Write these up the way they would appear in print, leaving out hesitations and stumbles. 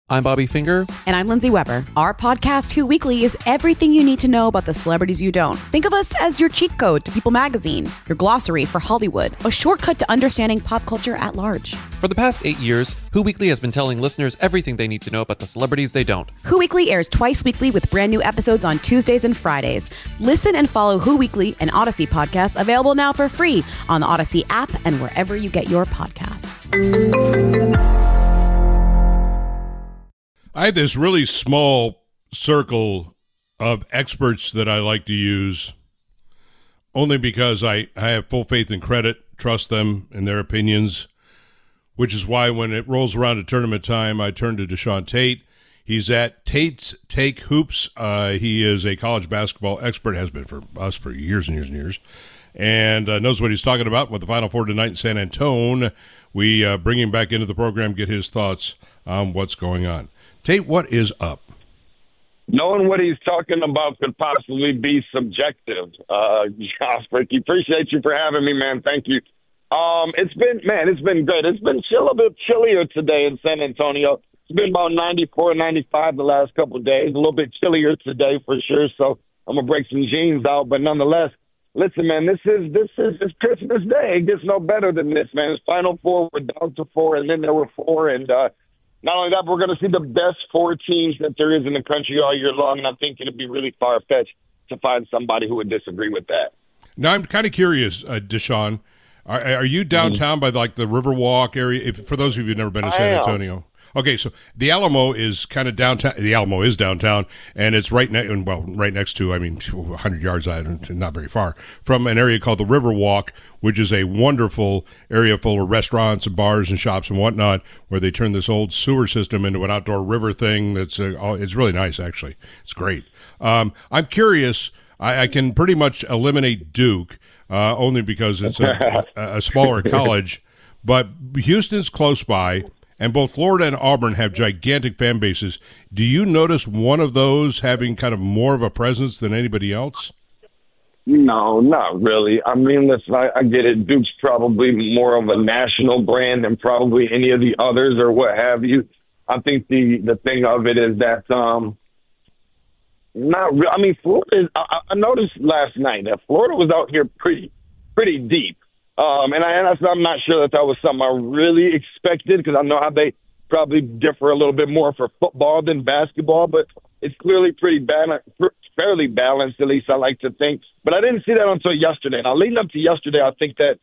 I'm Bobby Finger. And I'm Lindsay Weber. Our podcast, Who Weekly, is everything you need to know about the celebrities you don't. Think of us as your cheat code to People Magazine, your glossary for Hollywood, a shortcut to understanding pop culture at large. For the past 8 years, Who Weekly has been telling listeners everything they need to know about the celebrities they don't. Who Weekly airs twice weekly with brand new episodes on Tuesdays and Fridays. Listen and follow Who Weekly, an Odyssey podcast, available now for free on the Odyssey app and wherever you get your podcasts. I have this really small circle of experts that I like to use only because I have full faith and credit, trust them and their opinions, which is why when it rolls around to tournament time, I turn to Deshaun Tate. He's at Tate's Take Hoops. He is a college basketball expert, has been for us for years and years and years, and knows what he's talking about. With the Final Four tonight in San Antonio, we bring him back into the program, get his thoughts on what's going on. Tate, what is up? Knowing what he's talking about could possibly be subjective. Ricky, appreciate you for having me, man. Thank you. It's been great. It's been a bit chillier today in San Antonio. It's been about 94, 95 the last couple of days. A little bit chillier today for sure. So I'm gonna break some jeans out, but nonetheless, listen, man, this is Christmas Day. It gets no better than this, man. It's Final Four. We're down to 4, and then there were 4, and not only that, but we're going to see the best 4 teams that there is in the country all year long, and I think it'd be really far-fetched to find somebody who would disagree with that. Now, I'm kind of curious, Deshaun. Are you downtown by, like, the Riverwalk area? For those of you who've never been to San Antonio. Okay, so the Alamo is kind of downtown. The Alamo is downtown, and it's right next to, 100 yards out, not very far, from an area called the Riverwalk, which is a wonderful area full of restaurants and bars and shops and whatnot, where they turn this old sewer system into an outdoor river thing. It's really nice, actually. It's great. I'm curious. I can pretty much eliminate Duke, only because it's a smaller college, but Houston's close by. And both Florida and Auburn have gigantic fan bases. Do you notice one of those having kind of more of a presence than anybody else? No, not really. I mean, listen, I get it. Duke's probably more of a national brand than probably any of the others or what have you. I think the thing of it is that not real. I mean, Florida is, I noticed last night that Florida was out here pretty deep. And I'm not sure that was something I really expected, because I know how they probably differ a little bit more for football than basketball, but it's clearly fairly balanced, at least I like to think. But I didn't see that until yesterday. Now, leading up to yesterday, I think that,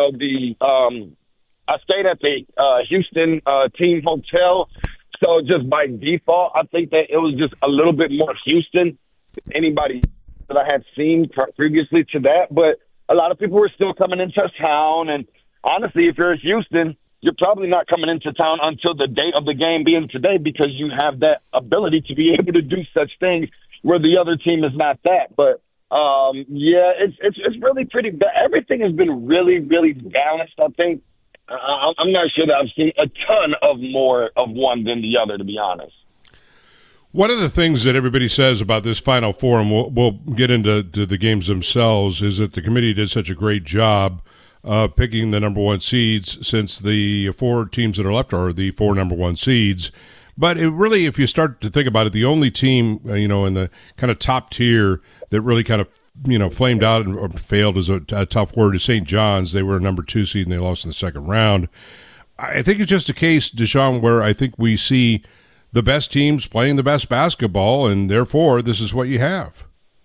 I stayed at the Houston team hotel, so just by default, I think that it was just a little bit more Houston than anybody that I had seen previously to that, but a lot of people were still coming into town, and honestly, if you're in Houston, you're probably not coming into town until the date of the game being today, because you have that ability to be able to do such things where the other team is not that. But it's really pretty. Everything has been really, really balanced. I think I'm not sure that I've seen a ton of more of one than the other, to be honest. One of the things that everybody says about this Final Four, and we'll get into the games themselves, is that the committee did such a great job picking the number 1 seeds, since the 4 teams that are left are the 4 number 1 seeds. But it really, if you start to think about it, the only team, in the kind of top tier that really kind of, flamed out or failed is a tough word, is St. John's. They were a number 2 seed and they lost in the second round. I think it's just a case, Deshaun, where I think we see the best teams playing the best basketball, and therefore this is what you have.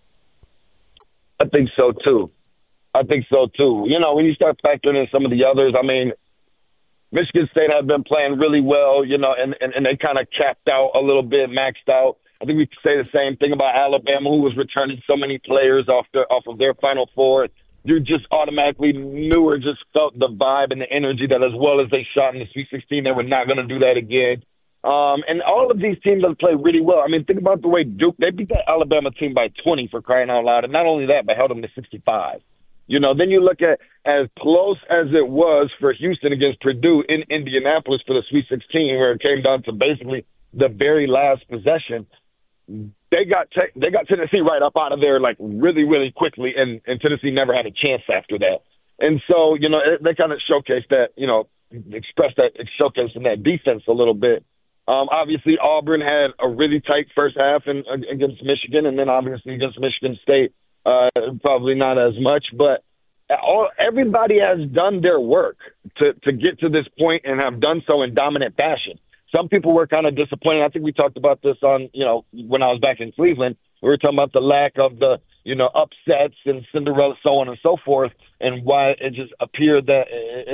I think so too. When you start factoring in some of the others, I mean, Michigan State have been playing really well, and they kind of capped out a little bit, maxed out. I think we could say the same thing about Alabama, who was returning so many players off of their Final Four. You just automatically knew or just felt the vibe and the energy that, as well as they shot in the Sweet 16, they were not going to do that again. And all of these teams have played really well. I mean, think about the way Duke, they beat that Alabama team by 20, for crying out loud. And not only that, but held them to 65. Then you look at as close as it was for Houston against Purdue in Indianapolis for the Sweet 16, where it came down to basically the very last possession. They got Tennessee right up out of there, like, really, really quickly, and Tennessee never had a chance after that. And so, they kind of showcased that, showcasing that defense a little bit. Obviously, Auburn had a really tight first half against Michigan, and then obviously against Michigan State, probably not as much. But everybody has done their work to get to this point and have done so in dominant fashion. Some people were kind of disappointed. I think we talked about this on, when I was back in Cleveland. We were talking about the lack of the, upsets and Cinderella, so on and so forth, and why it just appeared that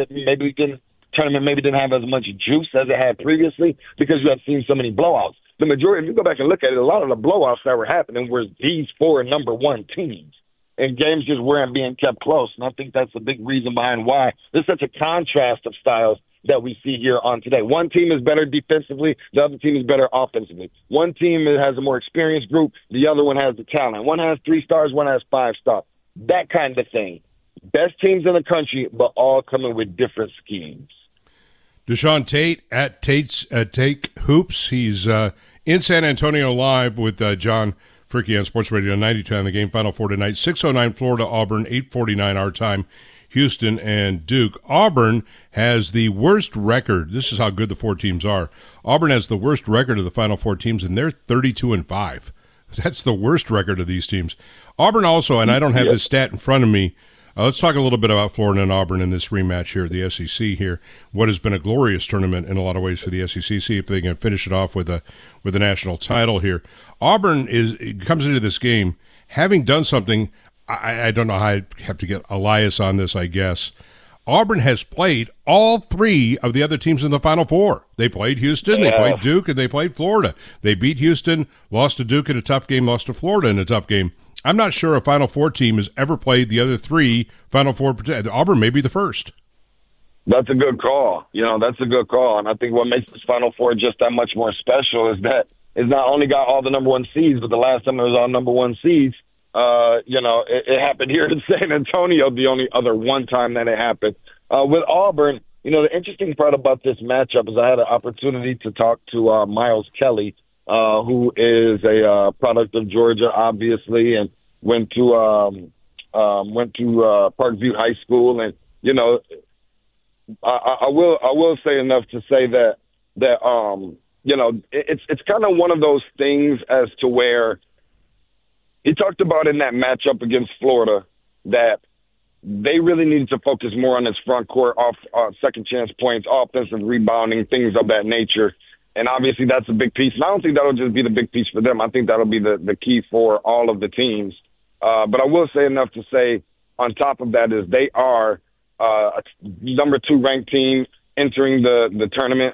tournament maybe didn't have as much juice as it had previously because you had seen so many blowouts. The majority, if you go back and look at it, a lot of the blowouts that were happening were these four number one teams. And games just weren't being kept close. And I think that's a big reason behind why there's such a contrast of styles that we see here on today. One team is better defensively. The other team is better offensively. One team has a more experienced group. The other one has the talent. One has 3 stars. One has 5 stars. That kind of thing. Best teams in the country, but all coming with different schemes. Deshaun Tate at Take Hoops. He's in San Antonio live with John Fricke on Sports Radio 92 on the Game Final Four tonight. 6:09 Florida, Auburn, 8:49 our time, Houston and Duke. Auburn has the worst record. This is how good the 4 teams are. Auburn has the worst record of the Final 4 teams, and they're 32-5. That's the worst record of these teams. Auburn also, and I don't have this stat in front of me, let's talk a little bit about Florida and Auburn in this rematch here at the SEC here. What has been a glorious tournament in a lot of ways for the SEC. See if they can finish it off with a national title here. Auburn comes into this game having done something. I don't know how I have to get Elias on this, I guess. Auburn has played all 3 of the other teams in the Final Four. They played Houston, they played Duke, and they played Florida. They beat Houston, lost to Duke in a tough game, lost to Florida in a tough game. I'm not sure a Final Four team has ever played the other 3 Final Four. Auburn may be the first. That's a good call. That's a good call. And I think what makes this Final Four just that much more special is that it's not only got all the number 1 seeds, but the last time it was all number 1 seeds, it happened here in San Antonio, the only other one time that it happened. With Auburn, the interesting part about this matchup is I had an opportunity to talk to Miles Kelly, who is a product of Georgia, obviously, and went to Parkview High School. And, I will say enough to say that it's kind of one of those things as to where he talked about in that matchup against Florida that they really needed to focus more on his front court, second chance points, offensive rebounding, things of that nature. And obviously that's a big piece. And I don't think that'll just be the big piece for them. I think that'll be the key for all of the teams. But I will say enough to say on top of that is they are a number 2 ranked team entering the tournament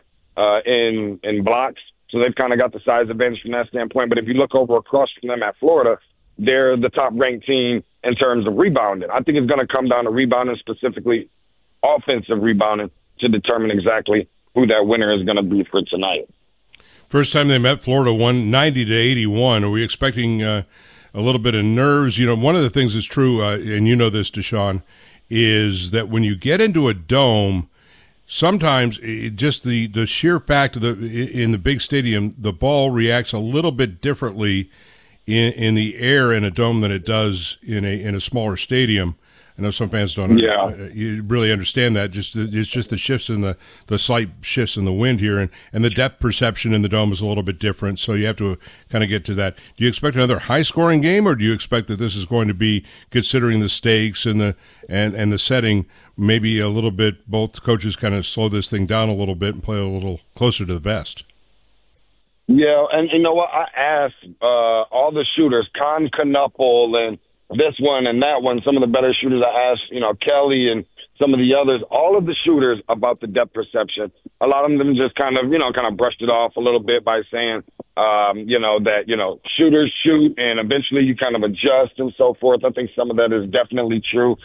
in blocks. So they've kind of got the size advantage from that standpoint. But if you look over across from them at Florida, they're the top-ranked team in terms of rebounding. I think it's going to come down to rebounding, specifically offensive rebounding, to determine exactly who that winner is going to be for tonight. First time they met, Florida won 90-81. Are we expecting a little bit of nerves? One of the things that's true, and you know this, Deshaun, is that when you get into a dome, sometimes just the sheer fact of in the big stadium, the ball reacts a little bit differently in the air in a dome than it does in a smaller stadium. I know some fans don't you really understand that. It's just the shifts in the slight shifts in the wind here, and the depth perception in the dome is a little bit different. So you have to kind of get to that. Do you expect another high scoring game, or do you expect that this is going to be, considering the stakes and the setting, maybe a little bit, both coaches kind of slow this thing down a little bit and play a little closer to the vest? Yeah, and you know what? I asked all the shooters, Con Knuppel and this one and that one, some of the better shooters. I asked, Kelly and some of the others, all of the shooters about the depth perception. A lot of them just kind of brushed it off a little bit by saying, that, shooters shoot and eventually you kind of adjust and so forth. I think some of that is definitely true.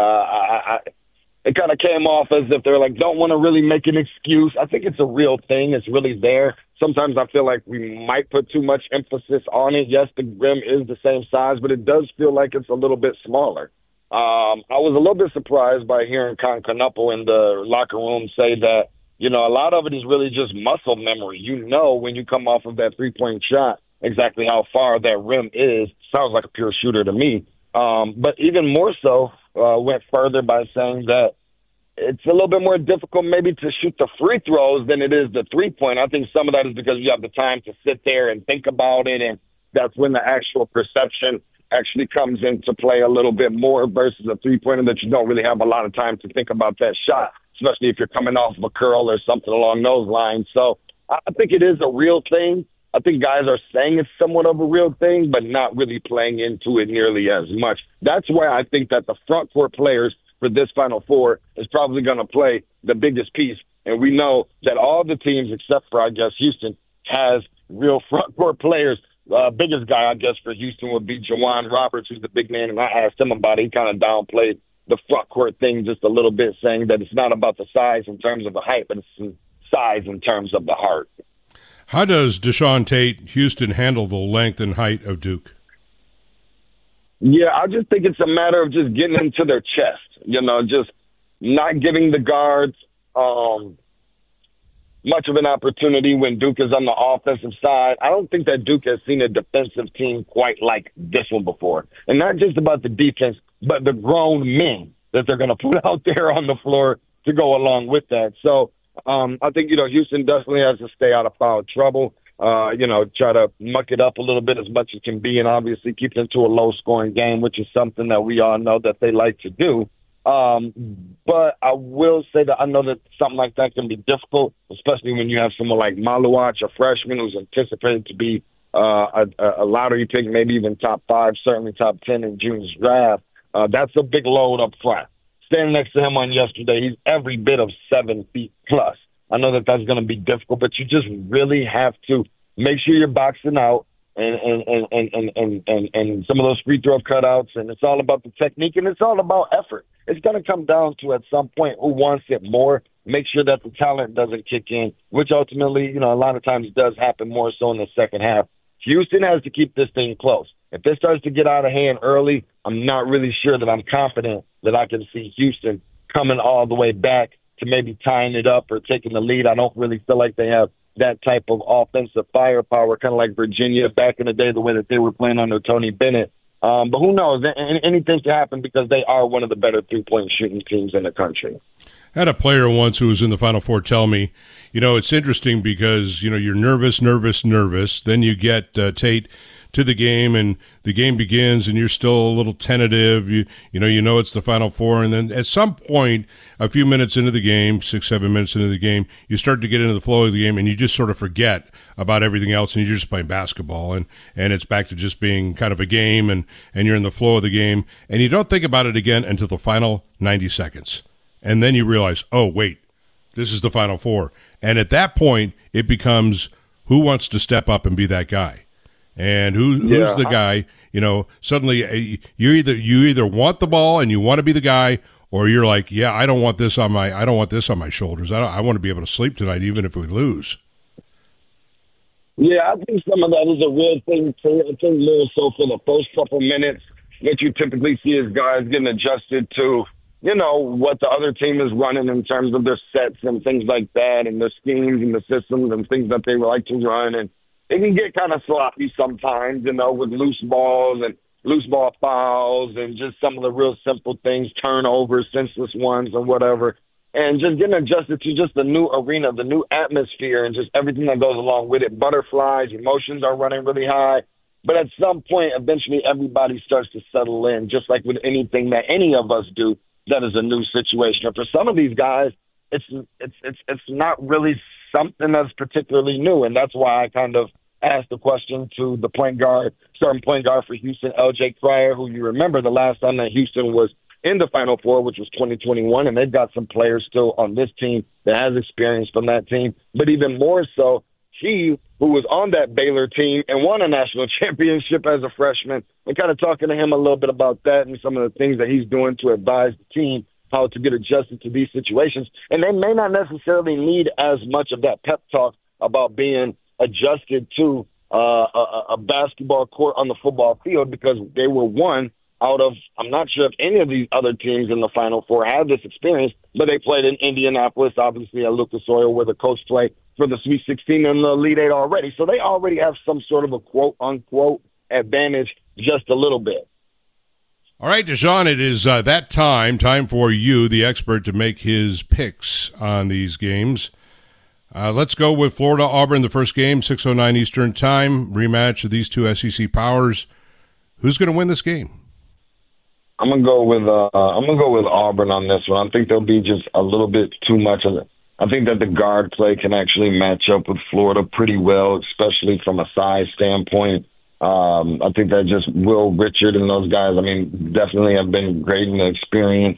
It kind of came off as if they're like, don't want to really make an excuse. I think it's a real thing. It's really there. Sometimes I feel like we might put too much emphasis on it. Yes, the rim is the same size, but it does feel like it's a little bit smaller. I was a little bit surprised by hearing Con Knuppel in the locker room say that, a lot of it is really just muscle memory. When you come off of that three-point shot, exactly how far that rim is. Sounds like a pure shooter to me. But even more so, went further by saying that it's a little bit more difficult maybe to shoot the free throws than it is the three-point. I think some of that is because you have the time to sit there and think about it, and that's when the actual perception actually comes into play a little bit more versus a three-pointer that you don't really have a lot of time to think about that shot, especially if you're coming off of a curl or something along those lines. So I think it is a real thing. I think guys are saying it's somewhat of a real thing, but not really playing into it nearly as much. That's where I think that the front court players for this Final Four is probably going to play the biggest piece. And we know that all the teams, except for, I guess, Houston, has real front court players. Biggest guy, I guess, for Houston would be Jawan Roberts, who's the big man, and I asked him about it. He kind of downplayed the front court thing just a little bit, saying that it's not about the size in terms of the height, but it's size in terms of the heart. How does Deshaun Tate, Houston, handle the length and height of Duke? Yeah, I just think it's a matter of just getting into their chest, just not giving the guards much of an opportunity when Duke is on the offensive side. I don't think that Duke has seen a defensive team quite like this one before. And not just about the defense, but the grown men that they're going to put out there on the floor to go along with that. So I think, Houston definitely has to stay out of foul trouble, try to muck it up a little bit as much as can be, and obviously keep it to a low-scoring game, which is something that we all know that they like to do. But I will say that I know that something like that can be difficult, especially when you have someone like Maluach, a freshman who's anticipated to be a lottery pick, maybe even top 5, certainly top 10 in June's draft. That's a big load up front. Standing next to him on yesterday, he's every bit of 7 feet plus. I know that that's going to be difficult, but you just really have to make sure you're boxing out and some of those free throw cutouts, and it's all about the technique, and it's all about effort. It's going to come down to, at some point, who wants it more. Make sure that the talent doesn't kick in, which ultimately, a lot of times does happen more so in the second half. Houston has to keep this thing close. If this starts to get out of hand early, I'm not really sure that I'm confident that I can see Houston coming all the way back to maybe tying it up or taking the lead. I don't really feel like they have that type of offensive firepower, kind of like Virginia back in the day, the way that they were playing under Tony Bennett. But who knows? Anything can happen because they are one of the better three-point shooting teams in the country. I had a player once who was in the Final Four tell me, it's interesting because, you're nervous. Then you get Tate to the game, and the game begins, and you're still a little tentative. You know it's the Final Four, and then at some point, a few minutes into the game, 6-7 minutes into the game, you start to get into the flow of the game, and you just sort of forget about everything else, and you're just playing basketball, and it's back to just being kind of a game, and you're in the flow of the game, and you don't think about it again until the final 90 seconds. And then you realize, oh, wait, this is the Final Four. And at that point, it becomes who wants to step up and be that guy. And who's the guy, suddenly you either want the ball and you want to be the guy, or you're like, yeah, I don't want this on my shoulders. I want to be able to sleep tonight, even if we lose. Yeah, I think some of that is a real thing too. I think more so for the first couple minutes, what you typically see is guys getting adjusted to, what the other team is running in terms of their sets and things like that, and their schemes and the systems and things that they would like to run. And it can get kind of sloppy sometimes, with loose balls and loose ball fouls and just some of the real simple things, turnovers, senseless ones or whatever. And just getting adjusted to just the new arena, the new atmosphere, and just everything that goes along with it. Butterflies, emotions are running really high. But at some point, eventually everybody starts to settle in, just like with anything that any of us do that is a new situation. And for some of these guys, it's not really something that's particularly new. And that's why I kind of asked the question to the starting point guard for Houston, LJ Cryer, who you remember the last time that Houston was in the Final Four, which was 2021, and they've got some players still on this team that has experience from that team. But even more so, he, who was on that Baylor team and won a national championship as a freshman, and kind of talking to him a little bit about that and some of the things that he's doing to advise the team how to get adjusted to these situations. And they may not necessarily need as much of that pep talk about being adjusted to a basketball court on the football field, because they were one out of, I'm not sure if any of these other teams in the Final Four had this experience, but they played in Indianapolis, obviously at Lucas Oil, where the coach played for the Sweet 16 and the Elite Eight already. So they already have some sort of a quote-unquote advantage just a little bit. All right, Deshaun, it is that time for you, the expert, to make his picks on these games. Let's go with Florida-Auburn, the first game, 6:09 Eastern Time, rematch of these two SEC powers. Who's going to win this game? I'm gonna go with Auburn on this one. I think there'll be just a little bit too much of it. I think that the guard play can actually match up with Florida pretty well, especially from a size standpoint. I think that just Will Richard and those guys, I mean, definitely have been great in the experience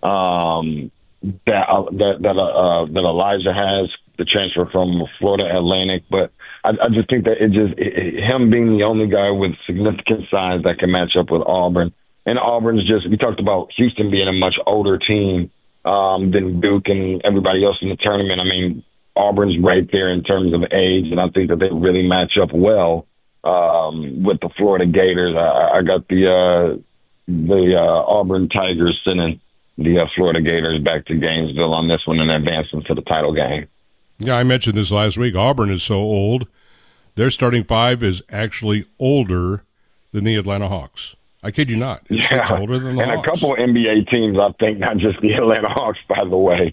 that Elijah has, the transfer from Florida Atlantic. But I just think that him being the only guy with significant size that can match up with Auburn. And Auburn's we talked about Houston being a much older team than Duke and everybody else in the tournament. I mean, Auburn's right there in terms of age, and I think that they really match up well with the Florida Gators. I got the Auburn Tigers sending the Florida Gators back to Gainesville on this one and advancing to the title game. Yeah, I mentioned this last week. Auburn is so old. Their starting five is actually older than the Atlanta Hawks. I kid you not. It's older than the Hawks. And a couple of NBA teams, I think, not just the Atlanta Hawks, by the way.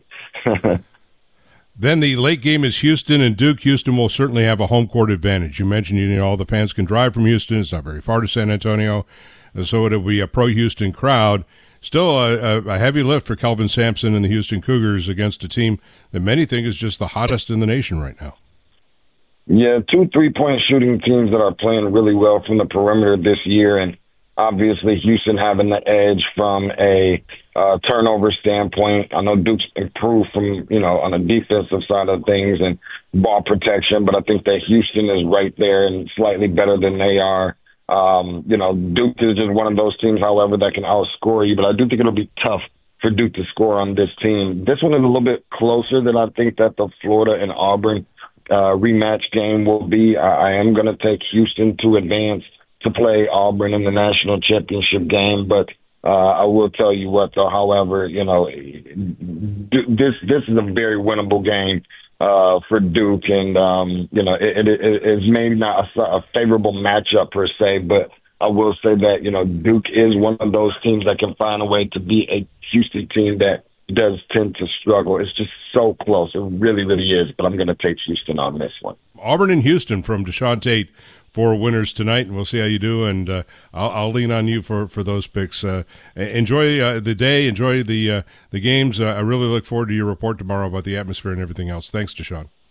Then the late game is Houston and Duke. Houston will certainly have a home court advantage. You mentioned all the fans can drive from Houston. It's not very far to San Antonio, so it'll be a pro-Houston crowd. Still a heavy lift for Kelvin Sampson and the Houston Cougars against a team that many think is just the hottest in the nation right now. Yeah, 2 3-point shooting teams that are playing really well from the perimeter this year, and obviously Houston having the edge from a turnover standpoint. I know Duke's improved from, on the defensive side of things and ball protection, but I think that Houston is right there and slightly better than they are. Duke is just one of those teams, however, that can outscore you, but I do think it'll be tough for Duke to score on this team. This one is a little bit closer than I think that the Florida and Auburn rematch game will be. I am going to take Houston to advance to play Auburn in the national championship game, but I will tell you what, though, however, this is a very winnable game for Duke, and it is maybe not a favorable matchup per se, but I will say that Duke is one of those teams that can find a way to beat a Houston team that does tend to struggle. It's just so close. It really, really is, but I'm going to take Houston on this one. Auburn and Houston from Deshaun Tate for winners tonight, and we'll see how you do, and I'll lean on you for those picks. Enjoy the day, enjoy the games. I really look forward to your report tomorrow about the atmosphere and everything else. Thanks, Deshaun.